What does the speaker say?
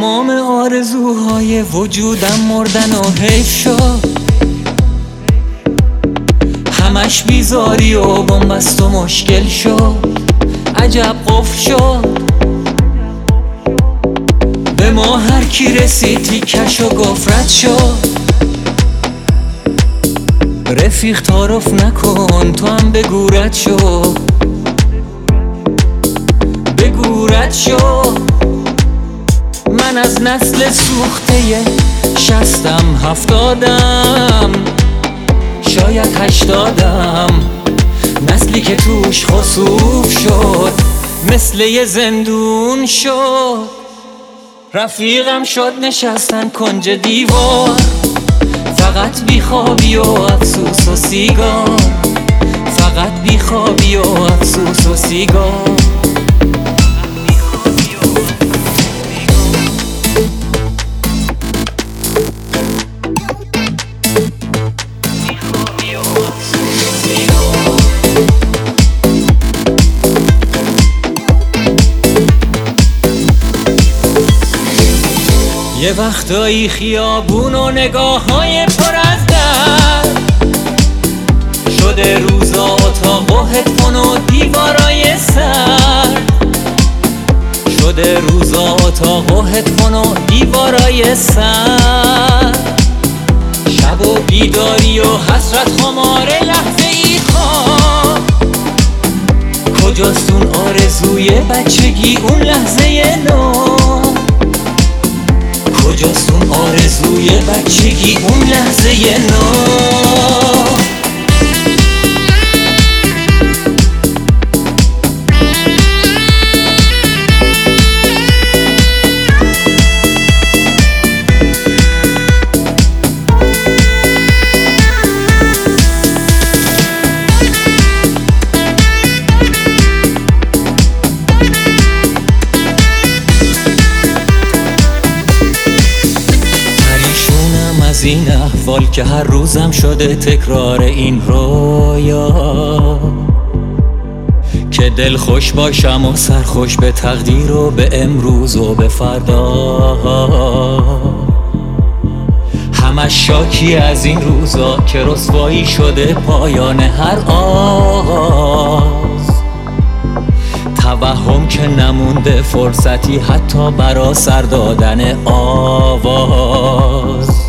تمام آرزوهای وجودم مردن و حیف شد، همش بیزاری و بنبست و مشکل شد. عجب قفل شد به ما هر کی رسید تیکش و گفرت شد. رفیق تعارف نکن تو هم بگو رد شو، بگو رد شو. من از نسل سوخته شستم هفتادم شاید هشتادم، نسلی که توش خسوف شد مثل یه زندون شد. رفیقم شد نشستن کنج دیوار، فقط بیخوابی و افسوس و سیگار، فقط بیخوابی و افسوس و سیگار. یه وقتایی خیابون و نگاه‌های پر از درد شده روزا اتاق و هدفون و دیوارای سرد، شده روزا اتاق و هدفون و دیوارای سرد. شب و بیداری و حسرت خمار لحظه ای خواب، کجاست اون آرزوی بچگی اون لحظه نو، کجاست اون آرزوی بچگی اون لحظه نو. از این احوال که هر روزم شده تکرار این رویا، که دل خوش باشم و سرخوش به تقدیر و به امروز و به فردا. همش شاکی از این روزا که رسوایی شده پایان هر آغاز. توهم که نمونده فرصتی حتی برا سر دادن آواز.